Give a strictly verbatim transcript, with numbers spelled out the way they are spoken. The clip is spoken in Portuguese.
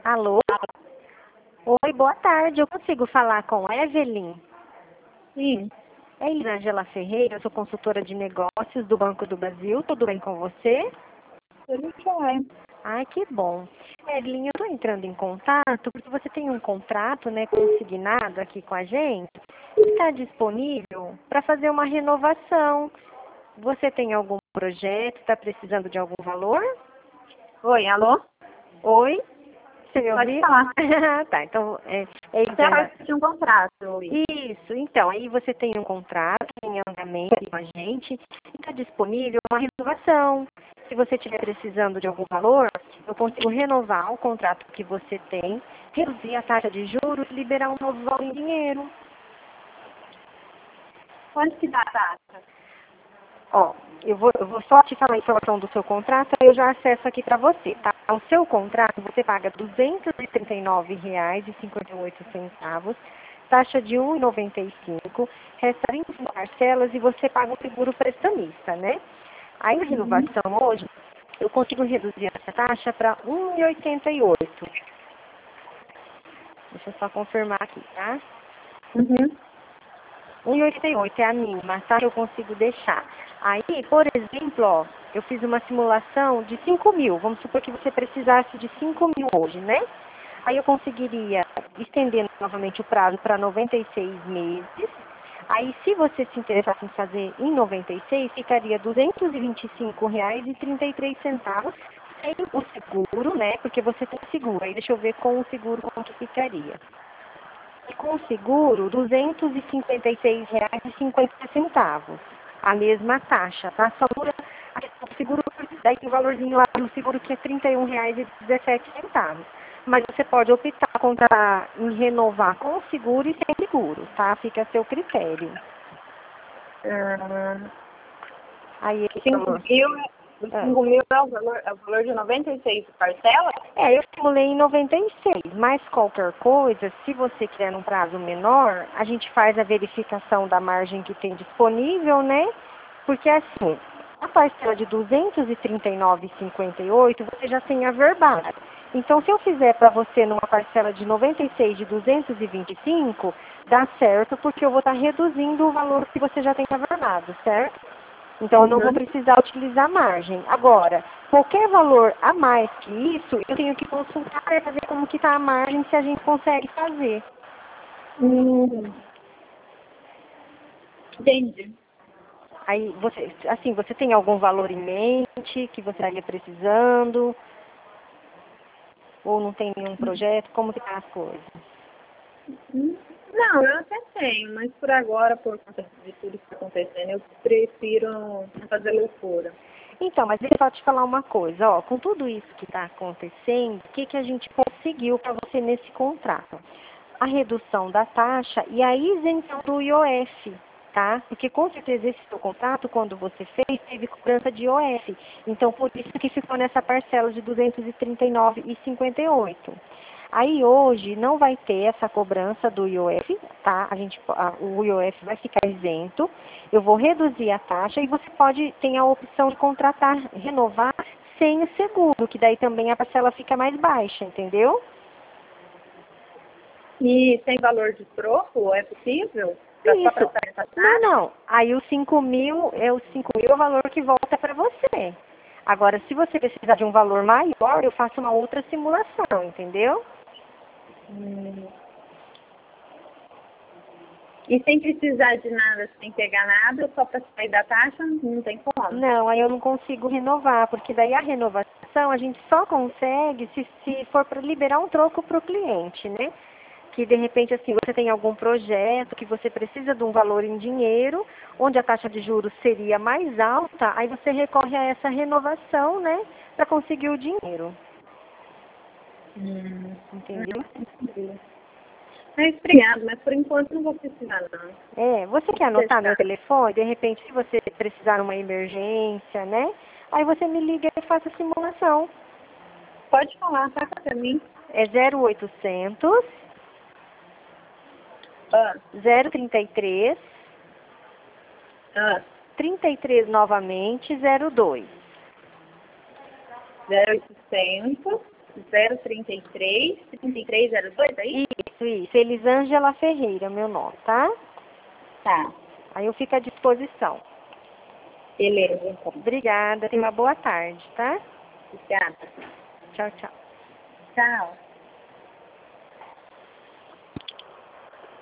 Alô? Oi, boa tarde. Eu consigo falar com a Evelyn? Sim, É Elisângela Ferreira, eu sou consultora de negócios do Banco do Brasil. Tudo bem com você? ele quer. Ai, que bom. Evelyn, eu estou entrando em contato porque você tem um contrato, né, consignado aqui com a gente. Está disponível para fazer uma renovação. Você tem algum projeto? Está precisando de algum valor? Oi, alô? Oi? Você me Pode ouviu? falar. Tá, então, é, é Você Elisângela. vai um contrato, oi. Isso, então, aí você tem um contrato em andamento aqui com a gente e está disponível uma renovação. Se você estiver precisando de algum valor, eu consigo renovar o contrato que você tem, reduzir a taxa de juros, liberar um novo valor em dinheiro. Quanto que dá a taxa? Ó, eu vou, eu vou só te falar a informação do seu contrato, aí eu já acesso aqui para você, tá? O seu contrato, você paga duzentos e trinta e nove reais e cinquenta e oito centavos, taxa de um real e noventa e cinco centavos, resta vinte e cinco parcelas e você paga o seguro prestamista, né? Aí a renovação hoje, eu consigo reduzir essa taxa para um real e oitenta e oito centavos. Deixa eu só confirmar aqui, tá? Uhum. um real e oitenta e oito é a mínima, tá? Que eu consigo deixar. Aí, por exemplo, ó, eu fiz uma simulação de cinco mil. Vamos supor que você precisasse de cinco mil hoje, né? Aí eu conseguiria estender novamente o prazo para noventa e seis meses. Aí, se você se interessasse em fazer em noventa e seis, ficaria duzentos e vinte e cinco reais e trinta e três centavos sem o seguro, né? Porque você tem seguro. Aí, deixa eu ver com o seguro quanto ficaria. E com o seguro, duzentos e cinquenta e seis reais e cinquenta centavos. A mesma taxa, tá? Só muda a questão do seguro, daí tem o valorzinho lá do seguro que é trinta e um reais e dezessete centavos. Mas você pode optar contra, em renovar com seguro e sem seguro, tá? Fica a seu critério. Ah, Aí esse cinco valor. mil, os Ah. cinco mil é o valor, é o valor de noventa e seis parcelas? É, eu simulei em noventa e seis, mas qualquer coisa, se você quiser num prazo menor, a gente faz a verificação da margem que tem disponível, né? Porque assim, a parcela de duzentos e trinta e nove reais e cinquenta e oito centavos você já tem averbado. Então, se eu fizer para você numa parcela de noventa e seis de duzentos e vinte e cinco, dá certo, porque eu vou estar reduzindo o valor que você já tem averbado, certo? Então, eu não vou Uhum. precisar utilizar margem. Agora, qualquer valor a mais que isso, eu tenho que consultar para ver como que está a margem, se a gente consegue fazer. Hum, entendi. Aí, você, assim, você tem algum valor em mente que você estaria precisando? Ou não tem nenhum projeto? Como que tá as coisas? Hum, Não, eu até tenho, mas por agora, por conta de tudo que está acontecendo, eu prefiro não fazer loucura. Então, mas deixa eu só te falar uma coisa, ó, com tudo isso que está acontecendo, o que, que a gente conseguiu para você nesse contrato? A redução da taxa e a isenção do I O F, tá? Porque com certeza esse seu contrato, quando você fez, teve cobrança de I O F. Então, por isso que ficou nessa parcela de duzentos e trinta e nove reais e cinquenta e oito centavos. Aí hoje não vai ter essa cobrança do I O F, tá? A gente, a, o I O F vai ficar isento. Eu vou reduzir a taxa e você pode ter a opção de contratar, renovar sem o seguro, que daí também a parcela fica mais baixa, entendeu? E sem valor de troco, é possível? Pra, só para Isso. sair essa Não, taxa? não. Aí os cinco mil, é os cinco mil é o valor que volta para você. Agora, se você precisar de um valor maior, eu faço uma outra simulação, entendeu? Hum. E sem precisar de nada, sem pegar nada, só para sair da taxa, não tem como. Não, aí eu não consigo renovar, porque daí a renovação a gente só consegue se, se for para liberar um troco para o cliente, né? Que de repente assim você tem algum projeto que você precisa de um valor em dinheiro, onde a taxa de juros seria mais alta, aí você recorre a essa renovação, né, para conseguir o dinheiro, Hum. entendeu? Entendi. Mas obrigado, mas por enquanto não vou precisar não. É, você Vou quer anotar meu testar. telefone? De repente, se você precisar numa emergência, né, aí você me liga e faz a simulação. Pode falar, tá para mim. É zero oitocentos, Ah, zero trinta e três, ah, trinta e três novamente, zero dois. zero oitocentos. zero trinta e três, trinta e três zero dois, aí? Isso, isso. Elisângela Ferreira, meu nome, tá? Tá. Aí eu fico à disposição. Beleza, então. Obrigada, tenha uma boa tarde, tá? Obrigada. Tchau, tchau. Tchau.